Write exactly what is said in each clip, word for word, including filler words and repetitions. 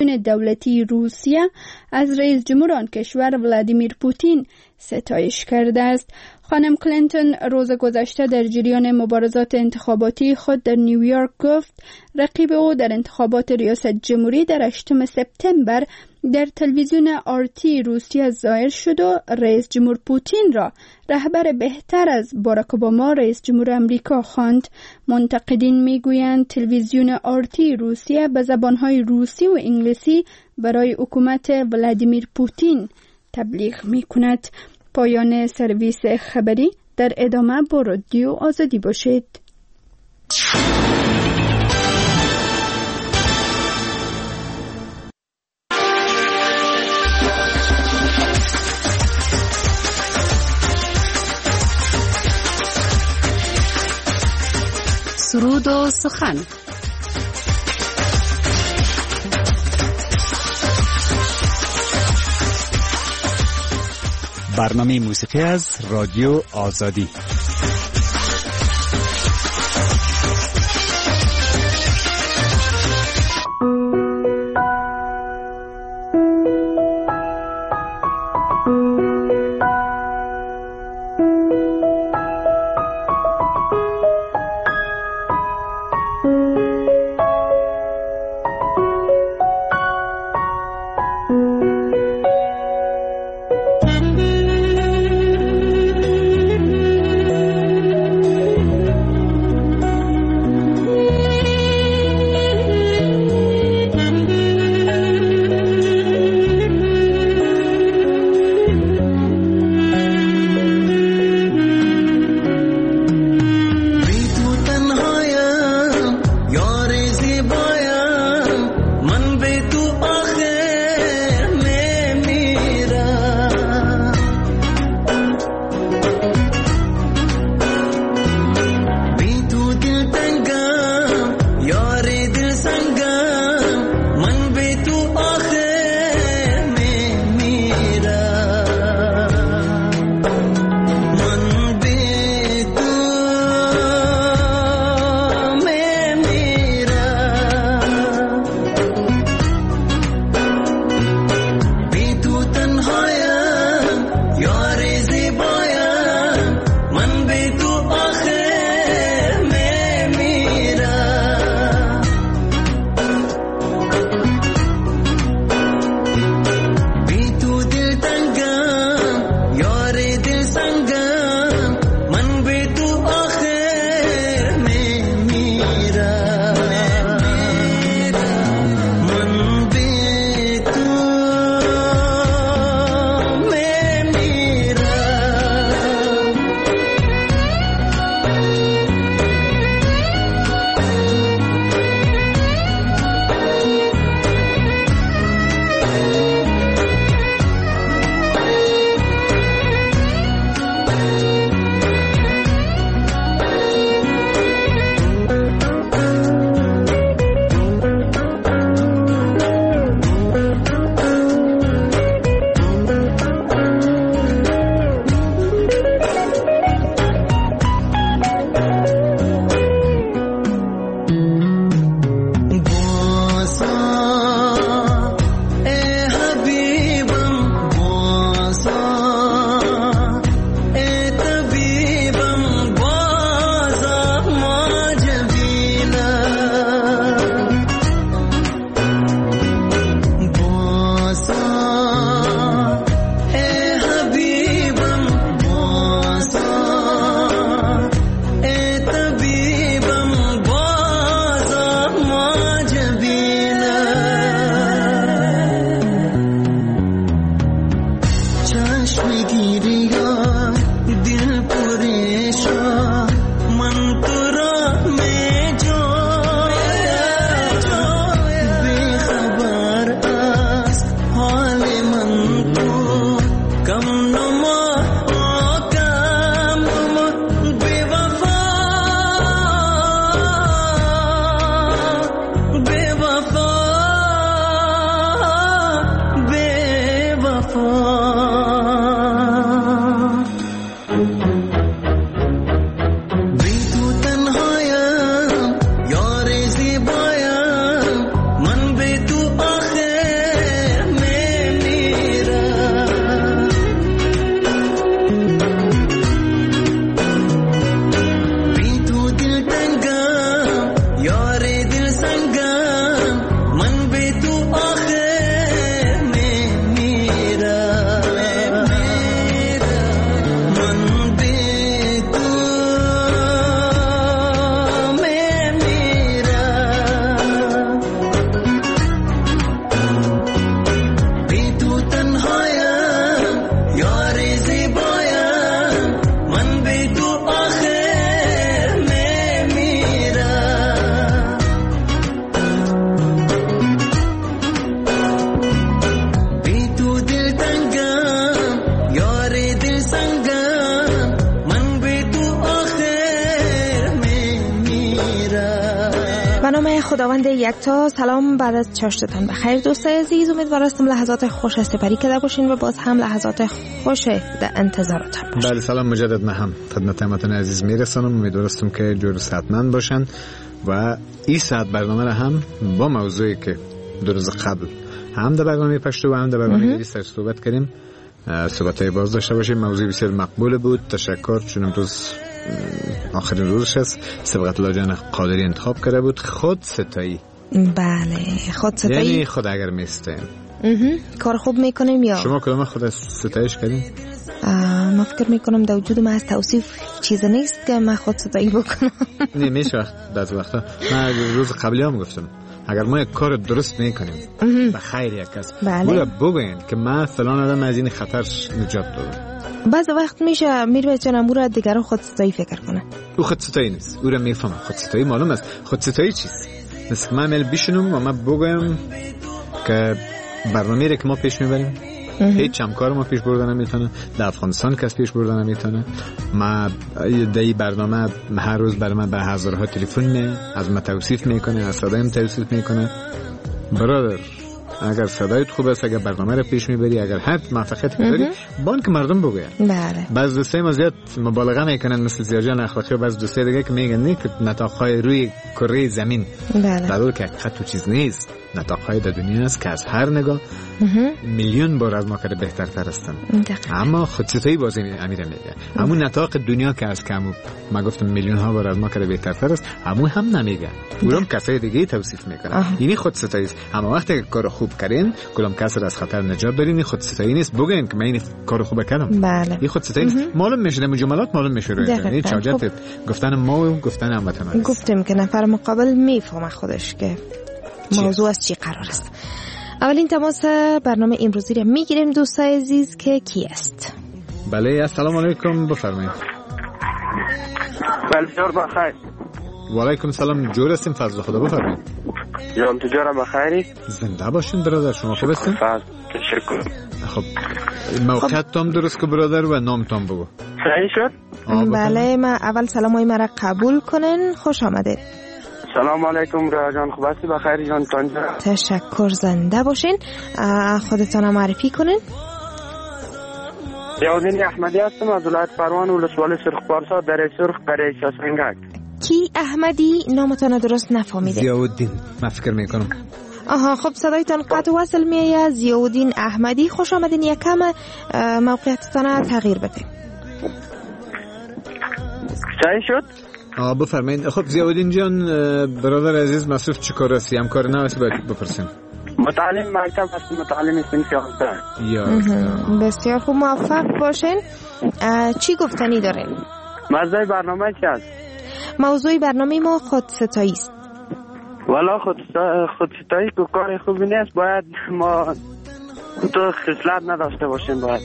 تلویزیون دولتی روسیه از رئیس جمهور آن کشور ولادیمیر پوتین ستایش کرده است. خانم کلینتون روز گذشته در جریان مبارزات انتخاباتی خود در نیویورک گفت رقیب او در انتخابات ریاست جمهوری در هشتم سپتامبر در تلویزیون آرتی روسیه ظاهر شد و رئیس جمهور پوتین را رهبر بهتر از باراک اوباما رئیس جمهور امریکا خواند. منتقدین میگویند تلویزیون آرتی روسیه به زبانهای روسی و انگلیسی برای حکومت ولادیمیر پوتین تبلیغ میکند. پایان سرویس خبری. در ادامه با رادیو آزادی باشید. سرود و سخن. برنامه موسیقی از رادیو آزادی. خداوند یکتا. سلام بعد از چاشتتان بخیر دوستای عزیز، امیدوار هستم لحظات خوش سپری کرده باشین و باز هم لحظات خوش در انتظارتان باشین. بله سلام مجدد من هم خدمت همتون عزیز میرسانم. امیدوار هستم که جور صحتمند باشن و این ساعت برنامه را هم با موضوعی که دو روز قبل هم در برنامه پشتو و هم در برنامه دیگه سر صحبت کردیم صحبت‌های باز داشته باشیم. موضوع بسیار مقبول بود. تشکر، چون امروز آخرین روزش است. سبقت الله جان قادری انتخاب کرده بود خود ستایی. بله خود ستایی یعنی خود اگر میستیم کار خوب میکنیم یا شما کدام خود ستایش کردین؟ ما فکر میکنم در وجود ما از توصیف چیز نیست که من خود ستایی بکنم. نه میشه وقت بعضی وقتا من روز قبلی هم گفتم اگر ما یک کار درست میکنیم به خیر یک کس بولا بگوین که من فلان آدم از این خطر نجات دادم. بعض وقت میشه میره جنم او را دیگران خود ستایی فکر کنه. او خود ستایی نیست، او را میفهمه. خود ستایی معلوم است. خود ستایی چیست؟ مثل من میل بیشنم و من بگویم که برنامه را که ما پیش میبریم هیچ هم کار ما پیش بردن نمیتونه. در افغانستان کس پیش بردن نمیتونه. ما در این برنامه هر روز برای من به هزارها تلفن می از من توصیف میکنه، از صدایم توصیف میکنه. برادر اگر صدایت خوب است، اگر برنامه را پیش میبری، اگر هر موفقیتی داری بان که مردم بگوین. بله بعض دوستای ما زیاد مبالغه میکنن مثل زیاجان اخلاقی و بعض دوستای دیگه که میگن نه که نطاق‌های روی کره زمین بله در حالی که حقیقت چیز نیست. نطاق‌های در دنیا است که از هر نگاه میلیون بار از ما کرده بهترتر هستن. اما خودستایی بازی امیر میگه همون نطاق دنیا که از کم ما گفتم میلیون ها بار از ما کرده بهترتر است، همون هم نمیگه. اونم کسای دیگه توصیف میکنه. یعنی خودستایی است. اما وقتی که کار خوب کردین کلام کس را از خطر نجات دادین، این خودستایی نیست. بگین که من این کارو خوب کردم. بله این خودستایی نیست. معلوم میشه در جملات معلوم میشه. این چاجت گفتن ما و گفتن هموطنان. گفتیم که نفر مقابل میفهمه خودش که موضوع از چی قرار است. اولین تماس برنامه امروزی را میگیریم دوستای عزیز که کی است؟ بله السلام علیکم بفرمایید. بله جور بخیر. و علیکم سلام. جور هستیم فضل خدا بفرمایید. جان تجارت بخیری؟ زنده باشین برادر. شما خوب هستین؟ تشکر. خب موقعیت تام درست که برادر و نام تام بگو. صحیح شد؟ بله ما اول سلامای مرا قبول کنین. خوش آمدید. سلام علیکم را جان خوب هستی بخیر جان تانجا. تشکر زنده باشین. خودتان معرفی کنین. زیاودین احمدی هستم از ولایت پروان ولسوالی سرخ پارسا در سرخ قریه سنگک. کی احمدی؟ نامتان درست نفهمیده. زیاودین من فکر میکنم. آها خب صدایتان قطع وصل میه. زیاودین احمدی خوش آمدین. یکم موقعیتتان تغییر بده. صحیح شد؟ آه بفرمایید. خب زیاودین جان برادر عزیز مصروف چی کار هستی؟ هم کار نوستی باید بپرسیم. متعلم مکتب هستی. متعلم صنف یازده. یا بسیار خوب موفق باشین. چی گفتنی دارین؟ موضوع برنامه چی است؟ موضوع برنامه ما خودستایی است. والا خودستایی که کار خوبی نیست. باید ما تو خصلت نداشته باشیم. باید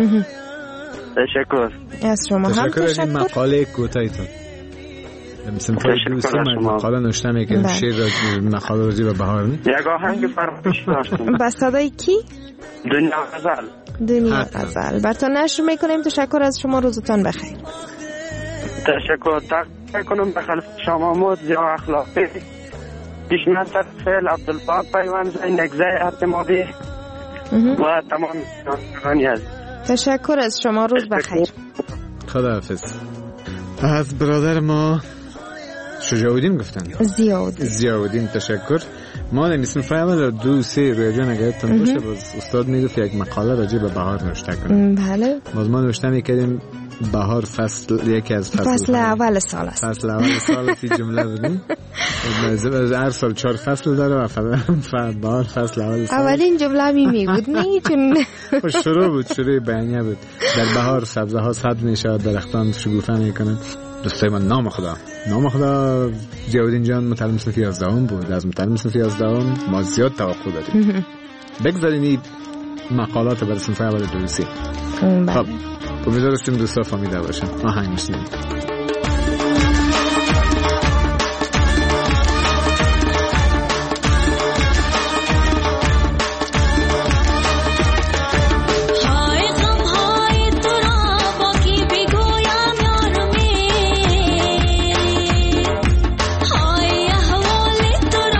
تشکر از شما هم تشکر. از این مقاله کوتاهیتون مثل دوستان مقاله نوشته میکنم شیر مقاله روزی و بهار نی یک آهنگ فرمایش داشتم با صدای کی؟ دنیا غزل. دنیا غزل براتون نشر میکنیم. تشکر از شما. روزتان بخیر. تشکر. تقدیم کنم به خلف شما مود یا اخلاقی دشمن فعل عبدالفاق پیوان زی نگزه اعتمادی و تمام جانگانی هست. تشکر از شما. روز بخیر. خداحافظ. از برادر ما شجاعودین گفتن زیاودین زیاودین تشکر. ما نمیسیم فایل دو سه روی جان اگر تن باشه باز استاد میگفت یک مقاله راجع به بهار نوشته کنیم. بله باز ما نوشته میکردیم بهار فصل یکی از فصل فصل اول سال است. فصل اول سال تی جمله بودیم. هر سال چهار فصل داره و فصل بهار فصل اول سال. اولین جمله می بود نه چون شروع بود شروع بیانیه بود. در بهار سبزه ها صد میشه، درختان شکوفه میکنن. دوستای من نام خدا نام خدا زیاودین جان متعلم صنف یازدهم بود. از متعلم صنف یازدهم ما زیاد توقع داریم. بگذارین این مقالات برای صنف اول دروسی. خب امیدوار هستیم دوستا فهمیده باشن. آهنگ میشنیم. Thank you.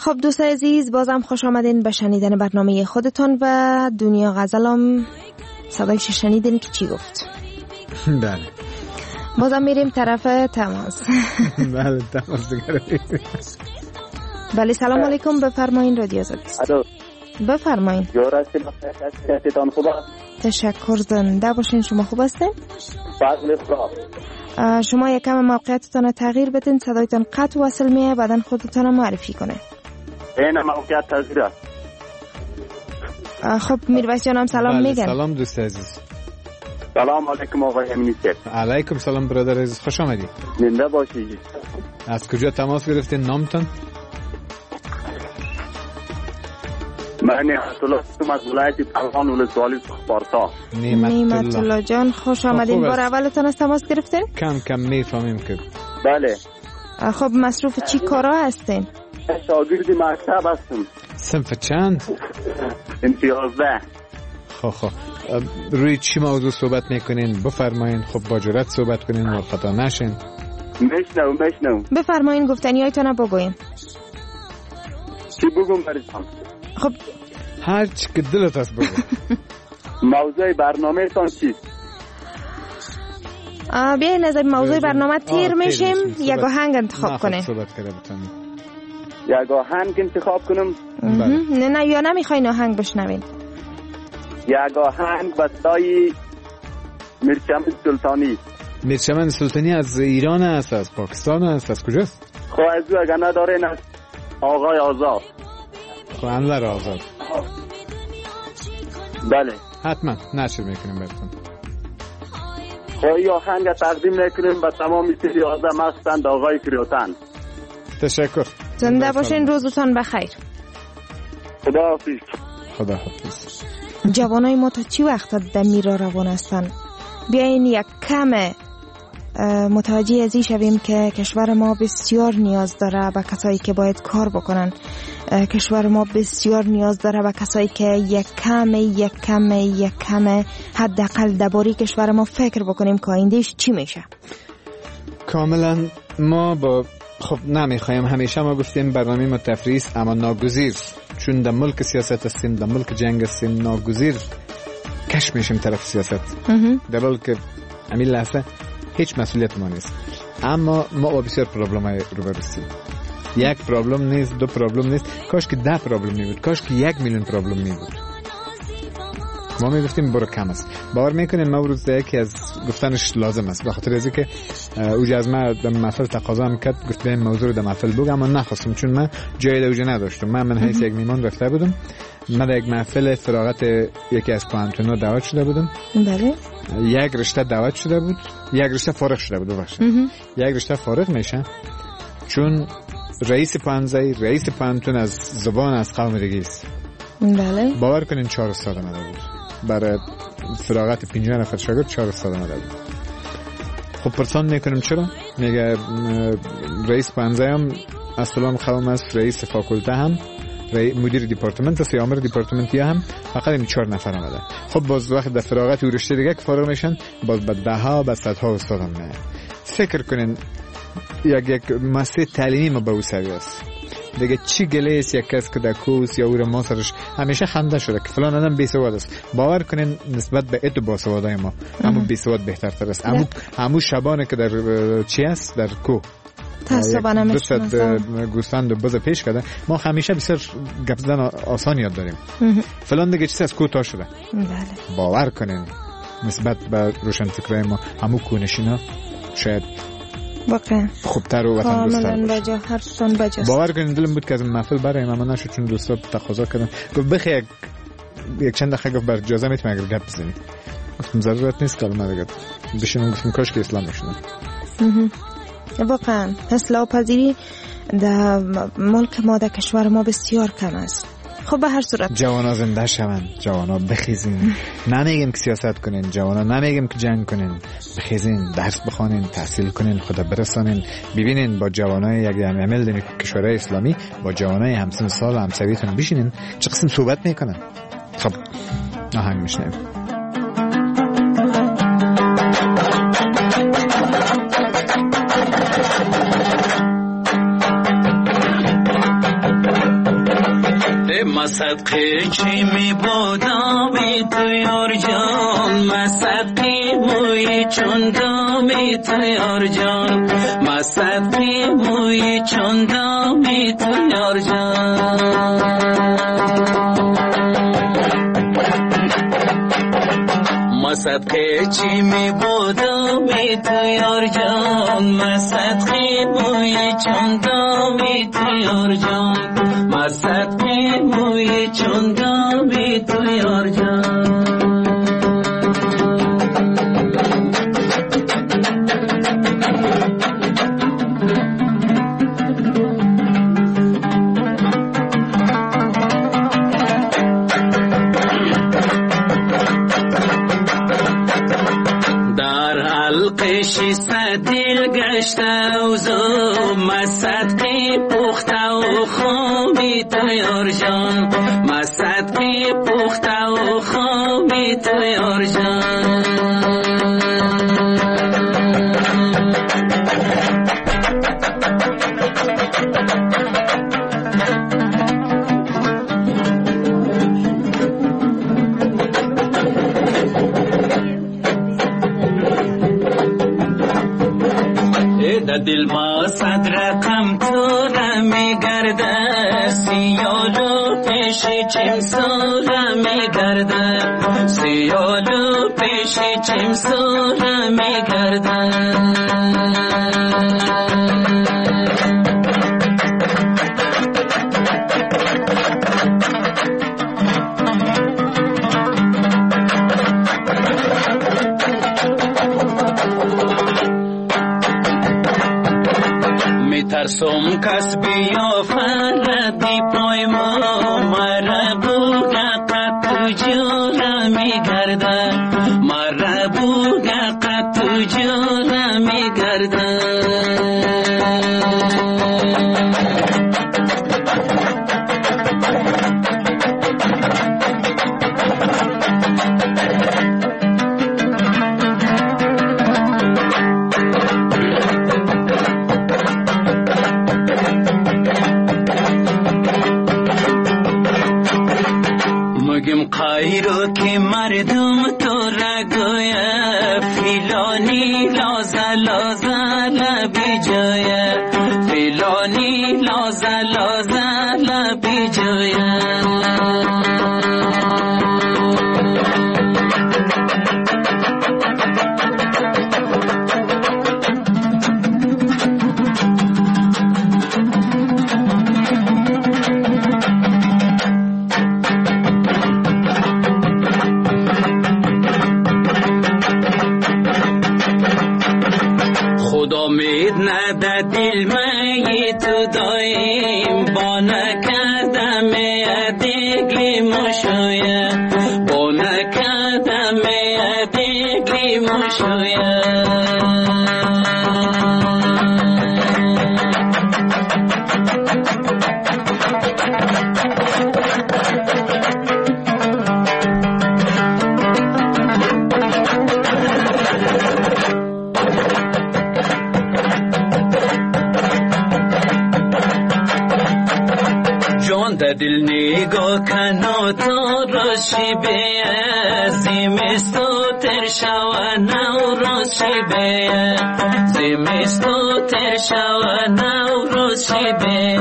خب دوستان عزیز، بازم خوش آمدین به شنیدن برنامه خودتان و دنیا غزلم. صدایش شنیدین که چی گفت؟ بله. بازم میریم طرف تماس. بله تماس دیگه. بله سلام علیکم، بفرمایین رادیو آزادی است. الو بفرمایین. جورستان خوب است؟ تشکر، زنده باشین. شما خوب هستین؟ فضل خدا. شما یکم موقعیتتان رو تغییر بدین، صدایتان قطع وصل میه، بعدن خودتان رو معرفی کنه. این موقعیت تغییر است. خب میرویس جانم سلام بله، میگن. سلام دوست عزیز. سلام علیکم آقای امینیسر. علیکم سلام برادر عزیز، خوش آمدید. زنده باشید. از کجا تماس گرفتین؟ نامتون؟ من نعمت الله هستم از ولایت پروان ولسوالی سپارتا. نعمت الله جان خوش آمدین. بار اولتون از تماس گرفتین؟ کم کم میفهمیم که. بله. خب مصروف چی کارا هستین؟ شاگرد مکتب هستم. صنف چند؟ امتیازده. خب خب روی چی موضوع صحبت میکنین؟ بفرمایین. خب با جرأت صحبت کنین و خطا نشین. میشنم میشنم. بفرمایین گفتنیایتون بگوین. چی بگم براتون؟ خب هر چی که دلت هست بگو. موضوع برنامه تان چیست؟ بیاین از موضوع برنامه تیر میشیم، یک آهنگ انتخاب کنین. صحبت کرده بتونیم. یک آهنگ انتخاب کنم؟ نه نه یا نمیخواین آهنگ بشنوین؟ یک آهنگ بستای میرچمن سلطانی. میرچمن سلطانی از ایران است، از پاکستان است، از کجاست؟ خب از او اگر ندارین از آقای آزاد. خب انور آزاد. بله حتما نشر میکنیم براتون. خب این آهنگ تقدیم میکنیم به تمام سری آزاد مستند آقای کریوتن. تشکر. زنده باشین، روزتون بخیر. خدا حافظ. خدا حافظ. جوانای ما تا چی وقت در میرا روان هستن؟ بیاین یک کم متوجه ازی شویم که کشور ما بسیار نیاز داره به کسایی که باید کار بکنن. کشور ما بسیار نیاز داره به کسایی که یک کم یک کم یک کم حداقل درباره کشور ما فکر بکنیم که آیندهش چی میشه. کاملا ما با خب نمیخوایم، همیشه ما گفتیم برنامه ما تفریحی است اما ناگزیر، چون در ملک سیاست هستیم، در ملک جنگ هستیم، ناگزیر کش میشیم طرف سیاست، در حالی که همین لحظه هیچ مسئولیت ما نیست. اما ما با بسیار پرابلم های روبرو هستیم. یک پرابلم نیست، دو پرابلم نیست، کاش که ده پرابلم می بود، کاش که یک میلیون پرابلم می بود. ما می گفتیم برو کم است. باور میکنین ما روز یکی از گفتنش لازم است، به خاطر اینکه اوج از ما در محفل تقاضا میکرد گفت به موضوع رو در محفل بگم، اما نخواستم چون من جای اوج نداشتم. من من حیث یک میمون رفته بودم، من در یک محفل فراغت یکی از پانتونا دعوت شده بودم. بله. یک رشته دعوت شده بود، یک رشته فارغ شده بود بخشید. یک رشته فارغ میشه چون رئیس پانزای رئیس پانتون از زبان از قوم دیگه است. بله. باور کنین چهار استاد آمده بود برای فراغت پنجاه نفر شاگرد، چهار استاد آمده بود. خب پرسان میکنم چرا؟ میگه رئیس پانزای هم اصلا قوم است، رئیس فاکولته هم، مدیر دیپارتمنت است، یا امر دیپارتمنتی هم، فقط این چهار نفر آمده. خب باز وقت در فراغت و رشته دیگه که فارغ میشن باز به ده ها به صد ها استاد هم میاد. فکر کنین یک یک مسئله تعلیمی ما به او سویه است دیگه. چی گله است یک کس که در کوس یا او را ما سرش همیشه خنده شده که فلان آدم بیسواد است. باور کنین نسبت به اتو باسوادای ما همو بیسواد بهترتر است. همو همو شبانه که در چی است در کو تعصبانه میشناسم گوسفند و بز پیش کرده، ما همیشه بسیار گپ زدن آسان یاد داریم. فلان دیگه چیز از کو تا شده. بله. باور کنین نسبت به روشن فکرای ما همو کونشینا شاید واقعا خوبتر و وطن دوست‌تر کاملا بجا، حرفتون بجاست. باور کنین دلم بود که از این محفل برایم اما نشد چون دوستا تقاضا کردن. گفت بخی یک چند دقیقه گفت بر اجازه میتونم اگر گپ بزنی. گفتم ضرورت نیست که من دیگه بشینم. گفتم کاش که اسلام نشدم. واقعا اصلاح پذیری در ملک ما در کشور ما بسیار کم است. خب به هر صورت جوانا زنده شوند، جوانا بخیزین. نمیگیم که سیاست کنین، جوانا نمیگیم که جنگ کنین، بخیزین، درس بخونین، تحصیل کنین، خدا برسانین. ببینین با جوانای یک عمل در کشورهای اسلامی با جوانای همسن سال همسویتون بشینین چه قسم صحبت میکنن. خب آهنگ میشنیم. ما صدقه چی می بودم تو یار جان ما صدقه موی چون دامی تو یار جان ما صدقه موی چون دامی تو یار جان ما صدقه چی می بودم تو یار جان ما صدقه موی چون دامی تو یار جان ما صدقه موی چون دامی تو یار جان قشی صدیل گشته و زو ما صدقی پخته و خوبی تو یار جان ما صدقی پخته و خوبی تو یار جان دل ما صد رقم تو رمی گرده سیالو پیشی چیم سو رمی گرده سیالو پیشی چیم سو رمی گرده ترسم کس بیافردی پای ما مرا بوگه قد تو جوره می گرده مرا بوگه قد تو جوره می گرده قایرو که مردم تو را گویه فیلانی لازه لازه لبی جایه فیلانی لازه لازه لبی جایه دل می تو دایم با نکردم دیگی مشویه با نکردم دیگی مشویه دل نگاه کنو تو راشی به زیمستو تر شوه نو راشی به زیمستو تر شوه نو راشی به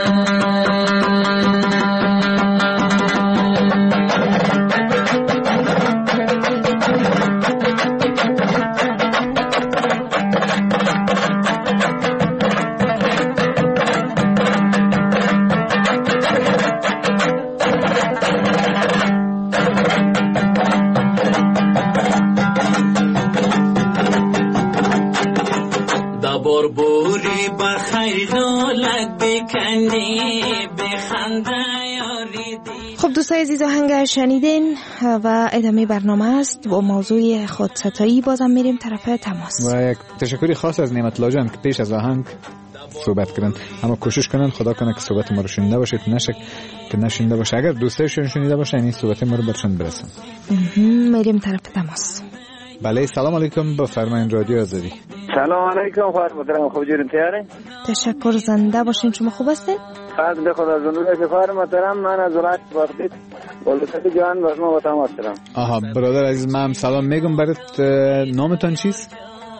بربوری بخیر لولک بکندی بخنده یاریدی. خب دوستای عزیز آهنگ شنیدین و ادامه برنامه است با موضوع خودستایی. بازم میریم طرف تماس و یک تشکری خاص از نعمت الله جان که پیش از آهنگ صحبت کردن، اما کوشش کنن خدا کنه که صحبت ما رو شنیده باشید، نشه که نشنیده باشه. اگر دوستایشون شنیده باشن این صحبت ما رو برشون برسن. میریم طرف تماس. بله سلام علیکم، بفرمایید رادیو آزادی. سلام علیکم، خواهر مدرم خوب جورین تیاره؟ تشکر، زنده باشین. شما خوب هستید؟ قدر خدا زنده شفار محترم، من از ولایت باغدید ولایت جان با شما با تماس شدم. آها برادر عزیز، من سلام میگم برات. نامتان چیست؟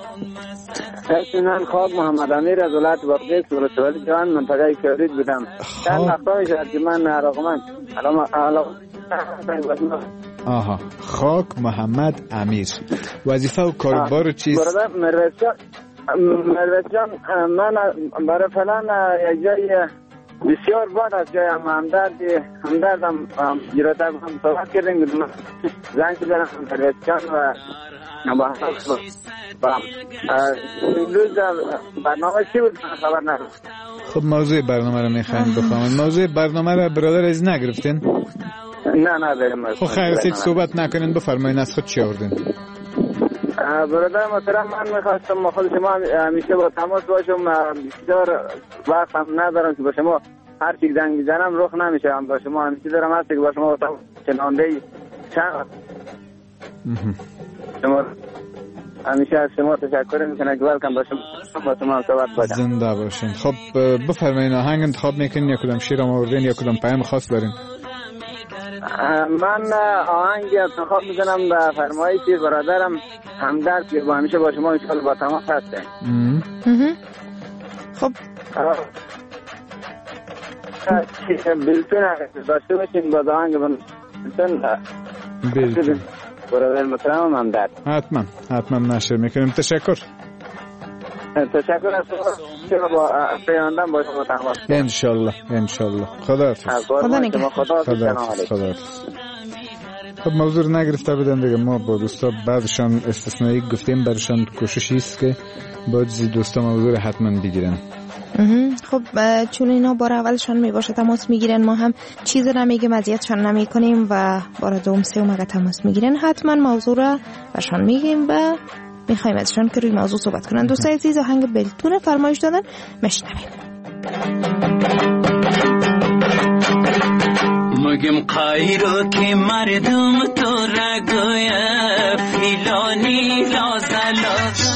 اسمم خاک محمد امیر از ولایت باغدید ولایت جان منطقه کردید بودم. چند وقتا میشه که من علاقمند علاقه آها خاک محمد امیر. وظیفه و کاروبار چیست؟ برادر مروت جان مروت جان من برای فلان یک جای بسیار بعد از جای همدرد همدردم جیراتر هم صحبت کردیم زنگ کردم مروت جان و با امروز برنامه چی بود خبر ندارم. خب موضوع برنامه رو میخوایم بفهمید. موضوع برنامه رو برادر از نگرفتین؟ نه نه بریم. خب خیر هیچ صحبت نکنین، بفرمایید از خود چی آوردین؟ برادر محترم من میخواستم ما خود شما همیشه با تماس باشم، بسیار وقت هم ندارم که با شما هر چی زنگ میزنم رخ نمیشه، هم با شما همیشه دارم هست که با شما با تماس چنانده چند شما همیشه از شما تشکر میکنم که ولکم با شما با شما صحبت باشم. زنده باشین. خب بفرمایید آهنگ انتخاب میکنین یا کدام شعر آوردین یا کدام پیام خاص دارین؟ من آهنگ انتخاب میکنم به فرمایش برادرم همدرد که با همیشه با شما ان شاءالله با تماس هستیم. خب بلتون داشته باشین با آهنگ بلتون برادر محترم همدرد. حتما حتما نشر میکنیم. تشکر. تشکر از شما با پیاندم با شما تماس. انشالله انشالله. خدا حافظ. خدا نگهدار. خدا حافظ. خدا حافظ. خب موضوع نگرفته بودن دیگه، ما با دوستا بعدشان استثنایی گفتیم برشان کوششی است که باید زی دوستا موضوع حتما بگیرن. خب چون اینا بار اولشان می باشه تماس میگیرن، ما هم چیز نمیگیم اذیتشان نمی کنیم و بار دوم سوم اگه تماس میگیرن حتما موضوع را برشان میگیم و میخوایم ازشان که روی موضوع صحبت کنن. دوستای عزیز آهنگ بلتون فرمایش دادن میشنویم. مگم قایرو که مردم تو را گویا فیلانی لازلا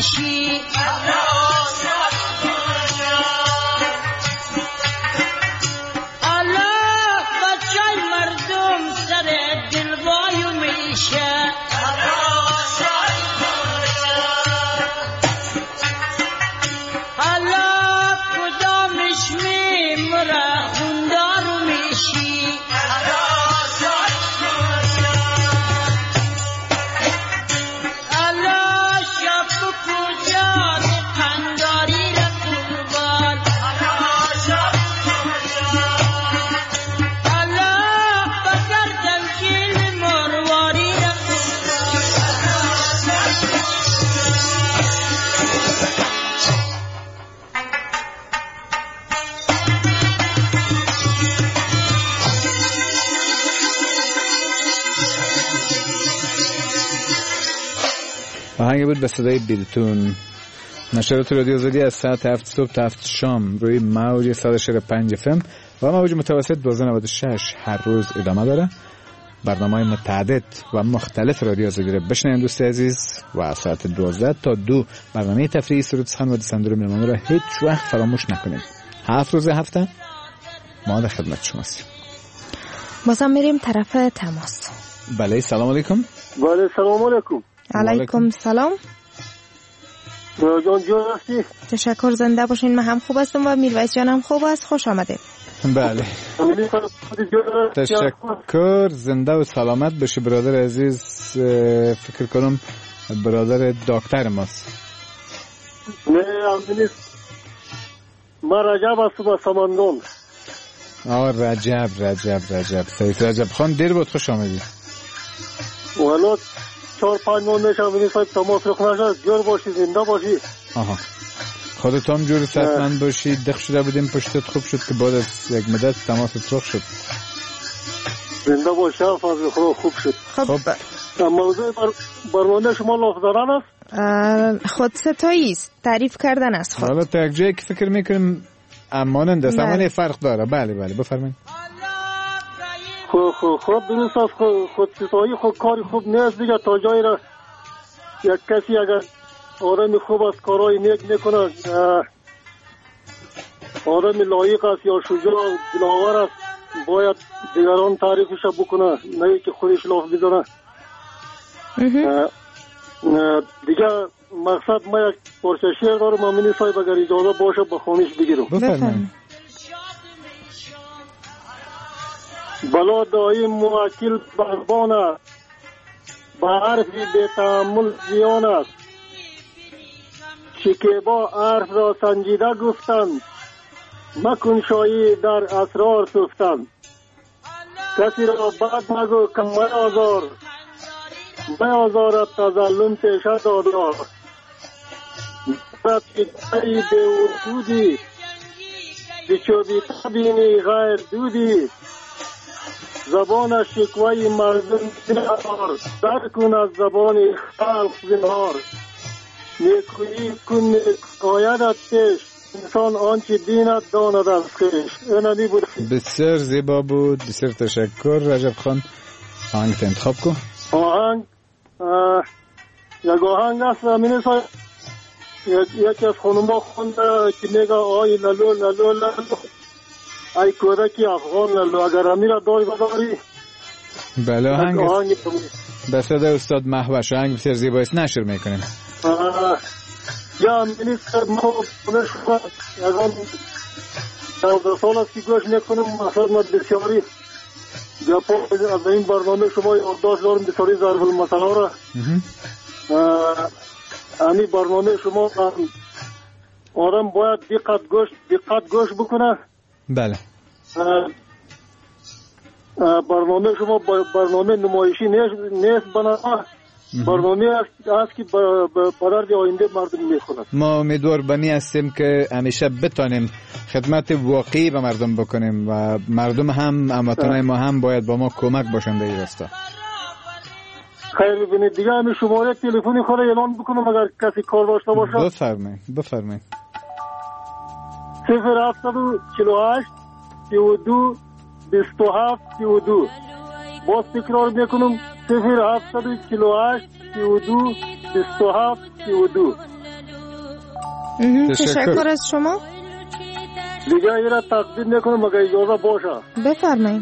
میشی الله بچه مردم سر دلوایو میشه الله کدامش می مرا خوندارو میشی الله شب کجا قنداری را قربان الله بسر دلگیل مرواری را آهنگ بود به صدای بیلتون. نشرات رادیو آزادی از ساعت هفت صبح تا هفت شام روی موج صد و شش و پنج اف ام و موج متوسط دویست و نود و شش هر روز ادامه داره. برنامه‌های متعدد و مختلف رادیو آزادی را بشنوید دوست عزیز و ساعت دوازده تا دو برنامه تفریحی سرود سخن و دسندور میهمانی را هیچ وقت فراموش نکنید. هفت روز هفته ما در خدمت شماستیم. بازم میریم طرف تماس. بله سلام علیکم. بله سلام علیکم. علیکم سلام. جان جان هستی؟ تشکر، زنده باشین. من هم خوب هستم و میرویس جان هم خوب است. خوش آمده. بله تشکر، زنده و سلامت باشی برادر عزیز. فکر کنم برادر دکتر ماست. نه امینی ما رجب هستم از سمندان. آه رجب رجب رجب سید رجب خان دیر بود خوش آمدید. والا چهار پنج ماه میشه امینی صاحب تماس رخ نشد. جور باشی، زنده باشی. آها خودت هم جور صحتمند باشی. دق شده بودیم پشتت خوب شد که بعد از یک مدت تماست رخ شد. زنده باشی، فضل خدا خوب شد. خب موضوع بر... برنامه شما لافظ دارن است؟ خود ستایی است، تعریف کردن است. خود حالا تا یک جایی که فکر میکنیم امانند است، اما فرق داره. بله بله بفرمایید. خب خب خب درست است. خود ستایی خود کاری خوب نیست دیگه. تا جایی را یک کسی اگر آدم خوب است کارهای نیک میکنه، آدم لایق است یا شجاع دلاور است، باید دیگران تعریفش بکنه، نه که خودش لاف بزنه. دیگه مقصد ما یک پارچه شعر دارم امینی صاحب اگر اجازه باشه به خوانش بگیرم. بفرمایید. بلا دایی موکل بربان است، به حرفی به تحمل زیان است. شکیبا حرف را سنجیده گفتند، مکن شایی در اسرار سفتند. کسی را بد نگو که می آزار، می آزارد تظلم پیشه دادار. رد شکایی به وجودی، بچوبی تبینی غیر دودی. زبان شکوی مردم دار، در کن از زبان خلق زنهار. نیکویی کن آیدت پیش، انسان آنچه دینت داند از خیش. اینمی بود. بسیار زیبا بود، بسیار تشکر. رجب خان آهنگ انتخاب کن. آهنگ یک آهنگ است امینی صاحب، یکی از خانوما خونده که میگه آی لالو لالو لالو ای کودکی افغان لالو. اگر امیر داری بداری. بله آهنگ به صدای استاد مهوش. آهنگ بسیار زیبا است، نشر میکنیم. یا امینی صاحب ما بونش خود یکان دوازده سال است که گوش میکنم. مقصد ما بسیاری گپا از این برنامه شما یادداشت دارم، بسیاری ضرب المثل را. همین برنامه شما آدم باید دقت گوش دقت گوش بکنه. بله برنامه شما برنامه نمایشی نیست، بنا برنامه است که برای آینده مردم میخواد. ما امیدوار بنی هستیم که همیشه بتانیم خدمت واقعی به مردم بکنیم و مردم هم هموطنان ما هم باید با ما کمک باشند در این راستا. خیر ببینید دیگه همین شماره تلفنی خود اعلان بکنم اگر کسی کار داشته باشه. بفرمایید بفرمایید. صفر هفتصد و چهل و هشت سی و دو بیست و هفت سی و دو. باز تکرار میکنم صفر هفتصد و چهل و هشت سی و دو بیست و هفت سی و دو. تشکر از شما. دیگه ایرا تقدیم نکنم مگه اجازه باشه. بفرمایید.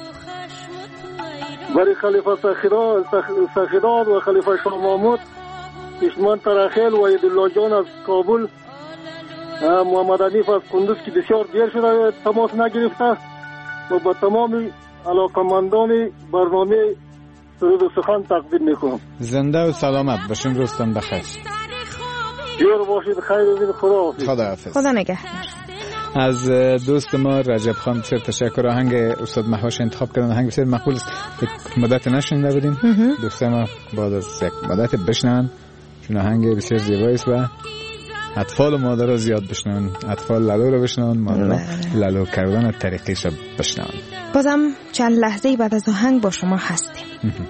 برای خلیفه سخیراد سخیراد و خلیفه شاه محمود، عثمان ترخیل و عیدالله جان از کابل، محمد حنیف از کندوز که بسیار دیر شده تماس نگرفته، و با تمام علاقمندان برنامه سرود و سخن تقدیم میکنم. زنده و سلامت باشین. روزتان بخیر. جور باشید. خیر ببین. خدا حافظ. خدا حافظ. خدا نگهدار. از دوست ما رجب خان بسیار تشکر. آهنگ استاد مهاش انتخاب کردن آهنگ بسیار مقبول است. مدت نشنیده بودیم. دوست ما بعد از یک مدت بشنون، چون آهنگ بسیار زیبایی است و اطفال و مادر زیاد بشنون. اطفال لالو رو بشنون، مادر لالو کردن طریقیش رو بشنون. بازم چند لحظه بعد از آهنگ با شما هستیم.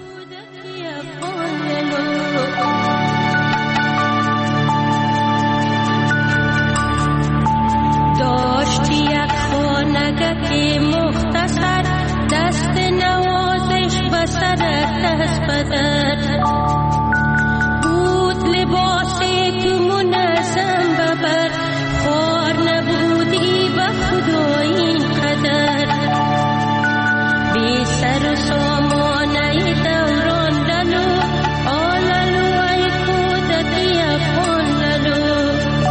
داشتی یک خانگی مختصر، دست نوازش به سرت دست بدر، بود لباسی تو منظم ببر، خوار نبودی به خدا این قدر، بی سر و سامانه دوران لالو، آلالو ای کودکی افغان لالو.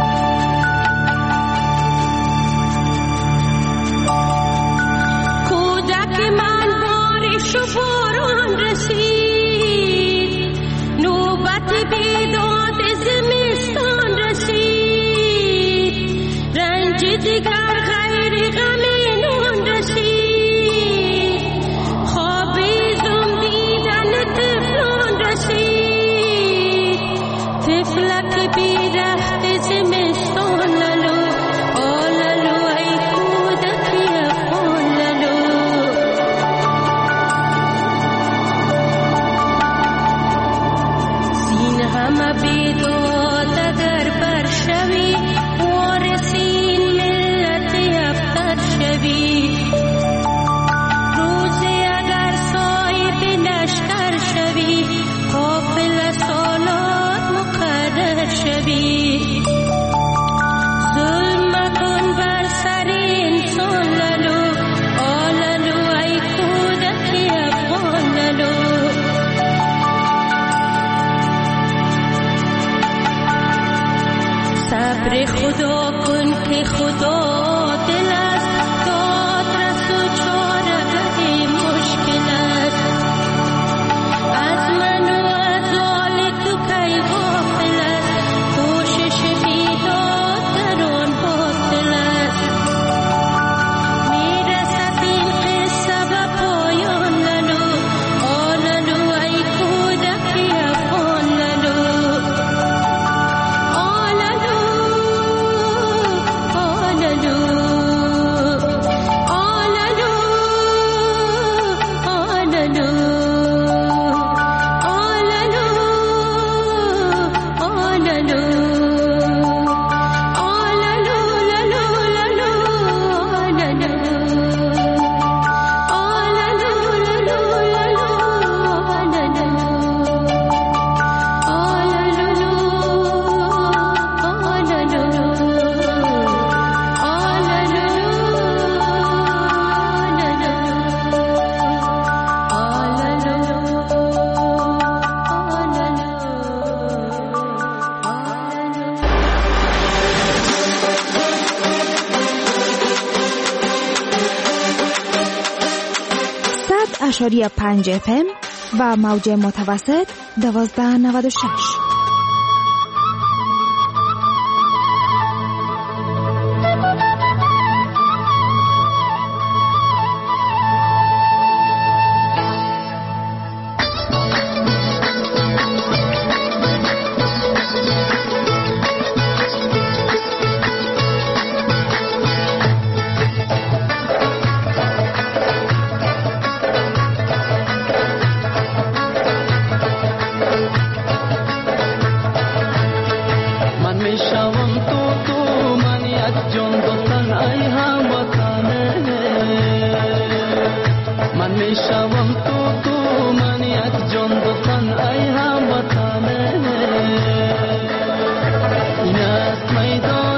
کودک من بارش و باران رسید، نوبت بیداد زمستان رسید، رنج دیگر غیر غمینون رسید، خوابی زم دیدن طفلان رسید، طفلک بی رخت زمستان لالو، آلالو ای کودکی افغان لالو. سین همه بیداد اگر برشوی، وارثین ملت ابتر شوی، روزی اگر صاحب لشکر شوی، قافل سالات مقرر شوی، ظلم مکن بر سر انسان لالو، آلالو ای کودکی افغان لالو. صبر خدا کن که خدا دل است، داد رس و چاره‌گه مشکل است، از من و از آل تو کی غافل است، کوشش بیداد در آن باطل است، میرسد این قصه به پایان لالو، آلالو ای کودکی افغان لالو. اشاری پنج اف ام و موج متوسط دوازده نود و شش. این است میدان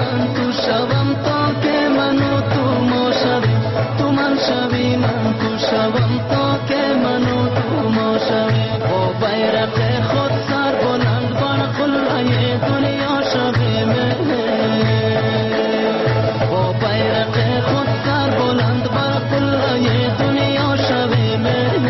من تو شوم تا که منو تو ما شویم تو من شوی من تو شوم تا که منو تو ما شویم با بیرق خود سر بلند بر قلعه دنیا شویم با بیرق خود سر بلند بر قلعه دنیا شویم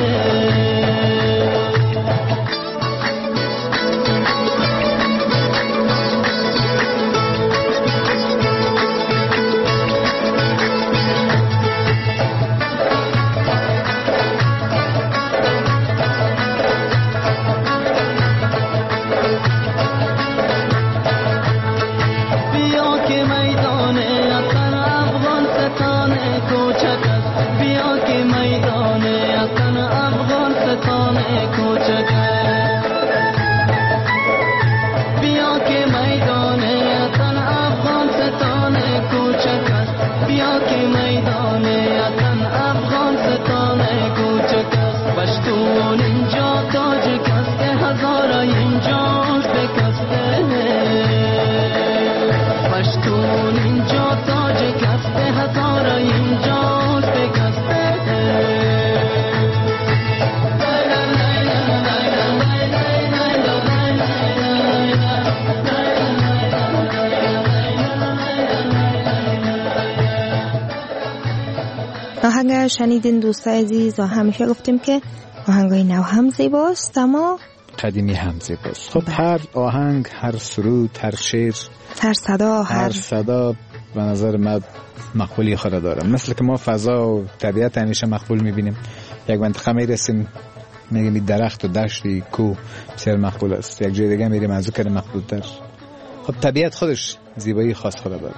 آهنگ شنیدین دوستای عزیز و همیشه گفتیم که آهنگای نو هم زیباست اما قدیمی هم زیباست. خب هر آهنگ، هر سرود، هر شعر، هر صدا هر, هر صدا به نظر من مقبولی خود داره. مثل که ما فضا و طبیعت همیشه مقبول میبینیم، یک منطقه میرسیم میگیم درخت و دشتی کو بسیار مقبول است، یک جای دیگه میریم از اون کار مقبول تر. خب طبیعت خودش زیبایی خاص خود داره.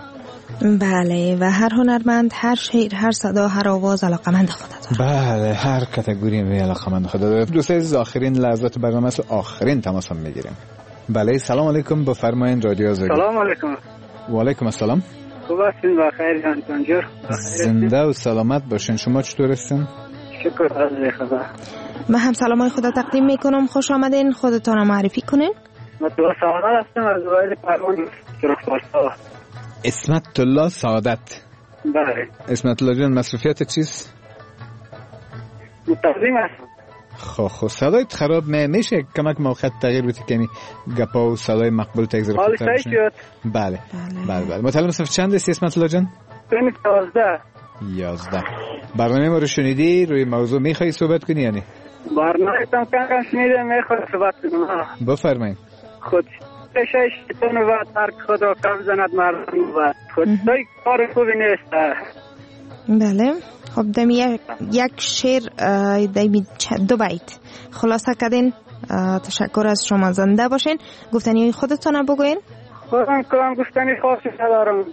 بله و هر هنرمند، هر شعر، هر صدا، هر آواز علاقمند خود داره. بله هر کاتگوری می علاقمند خود داره. دوستان عزیز آخرین لحظات برنامه است، آخرین تماس هم میگیریم. بله سلام علیکم، بفرمایید رادیو آزادی. سلام علیکم. و علیکم السلام. خوب هستین؟ بخیر انتون جور. زنده و سلامت باشین. شما چطور هستین؟ شکر از خدا. من هم سلامای خدا تقدیم میکنم. خوش آمدین. خودتون رو معرفی کنین. من تو سعادت هستم از وایل پروان چرخواستا. اسمت الله سعادت. بله. اسمت الله جان مصروفیت چیست؟ متقدم هستم. خب خب صدایت خراب میشه، کمک موقت تغییر بدی کنی گپا و صدای مقبول تگذره. حالی سعی شد. بله بله بله. مطلب صف چند است اسمت الله جان؟ یازده. یازده. برنامه ما رو شنیدی؟ روی موضوع میخوایی صحبت کنی یعنی؟ برنامه تام کم شنیدم، میخوام صحبت کنم. بفرمایید. خود پیشش شیطان و ترک خدا کم زند مردم و خودای کار خوبی نیست. بله خب دمی یک شعر دمی دو بیت خلاصه کردین. تشکر از شما، زنده باشین. گفتنی خودتون بگوین. خودم کلام گفتنی خاصی ندارم.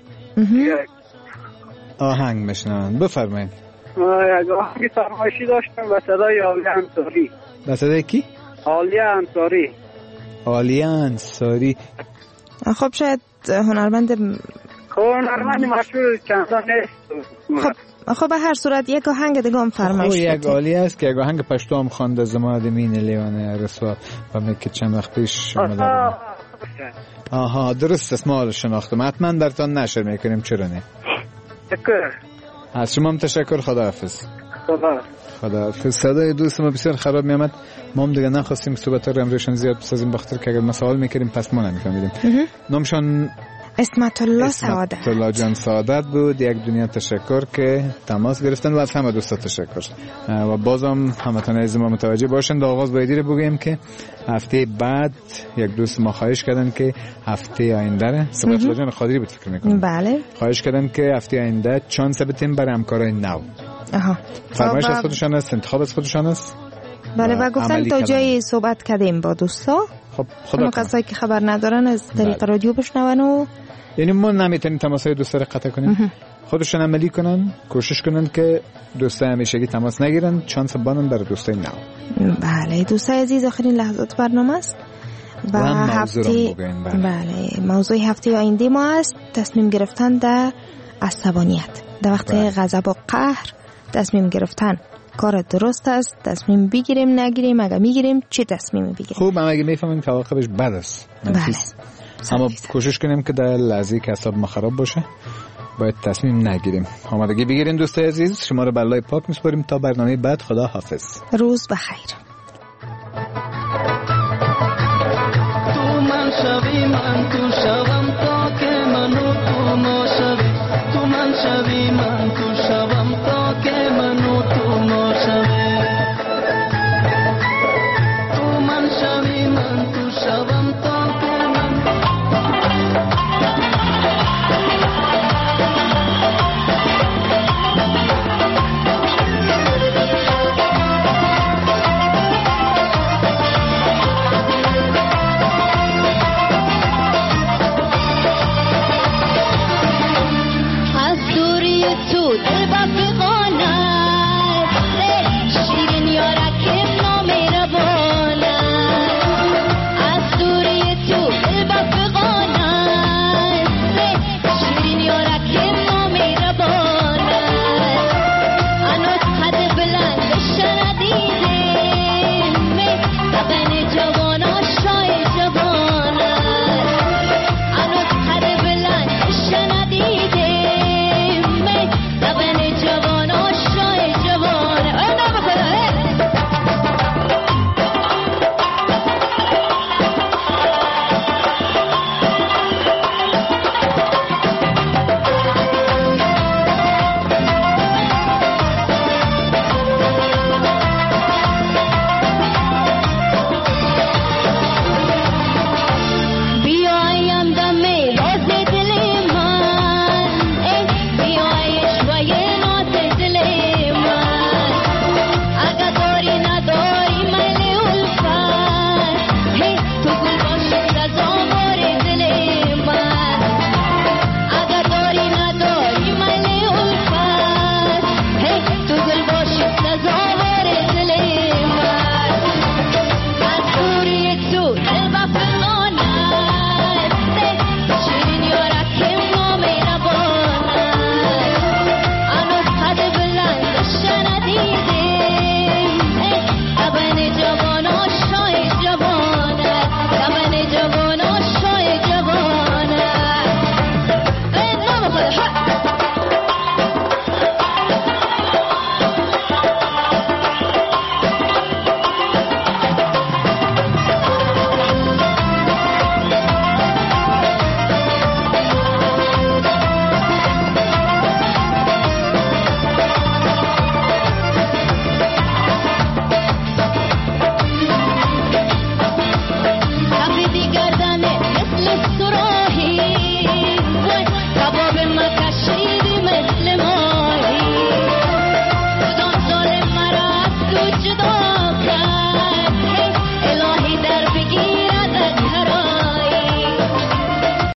آهنگ میشنون بفرمایید. یک آهنگ فرمایشی داشتم به صدای عالیه انصاری. به صدای کی؟ عالیه انصاری. عالیه انصاری. خب شاید هنرمند خب هنرمند مشهور چندان نیست. خب خب به هر صورت یک آهنگ دیگه هم فرمایش کنید. یک عالیه است که یک آهنگ پشتو هم خوانده زماد مین لیوانه رسوا و میگه چند وقت پیش اومده. آها درست است، ما شناختم. حتما درتان نشر میکنیم، چرا نه؟ شکر. از شما هم تشکر. خداحافظ. خدا خداحافظ. صدای دوست ما بسیار خراب میامد. ما هم دیگه نخواستیم صحبت رو امروزشان زیاد بسازیم، بخاطر که اگر ما سوال میکردیم پس ما نمیفهمیدیم. نامشان اسمت الله سعادت. اسمت الله جان سعادت بود. یک دنیا تشکر که تماس گرفتن و از همه دوستا تشکر. و بازم همتون عزیز ما متوجه باشند. در آغاز بایدی رو بگیم که هفته بعد یک دوست ما خواهش کردن که هفته آینده سبت الله جان خادری بود فکر میکنم. بله. خواهش کردن که هفته آینده چانس بتیم برای همکارای نو. آها. فرمایش از خودشان است، انتخاب از خودشان است. بله و گفتن تا جایی صحبت کردیم با دوستا. خب خدا کسایی که خبر ندارن از طریق رادیو بشنون و یعنی ما نمیتونیم تماسهای دوستا رو قطع کنیم. خودشون عملی کنن، کوشش کنن که دوستا همیشگی تماس نگیرن، چانس بانن برای دوستای نو. بله دوستای عزیز آخرین لحظات برنامه است و هفته بله موضوع هفته آینده ما است تصمیم گرفتن در عصبانیت، در وقت غضب و قهر تصمیم گرفتن. کار درست است، تصمیم بگیریم نگیریم، اگه میگیریم چه تصمیمی بگیریم. خوب اما اگه میفهمیم که عواقبش بد است. بله. اما کوشش کنیم که در لحظه که اعصاب ما خراب باشه باید تصمیم نگیریم. آمادگی بگیرین دوستای عزیز. شما رو به الله پاک میسپاریم تا برنامه بعد. خدا حافظ. روز بخیر. تو من شوی من تو شوی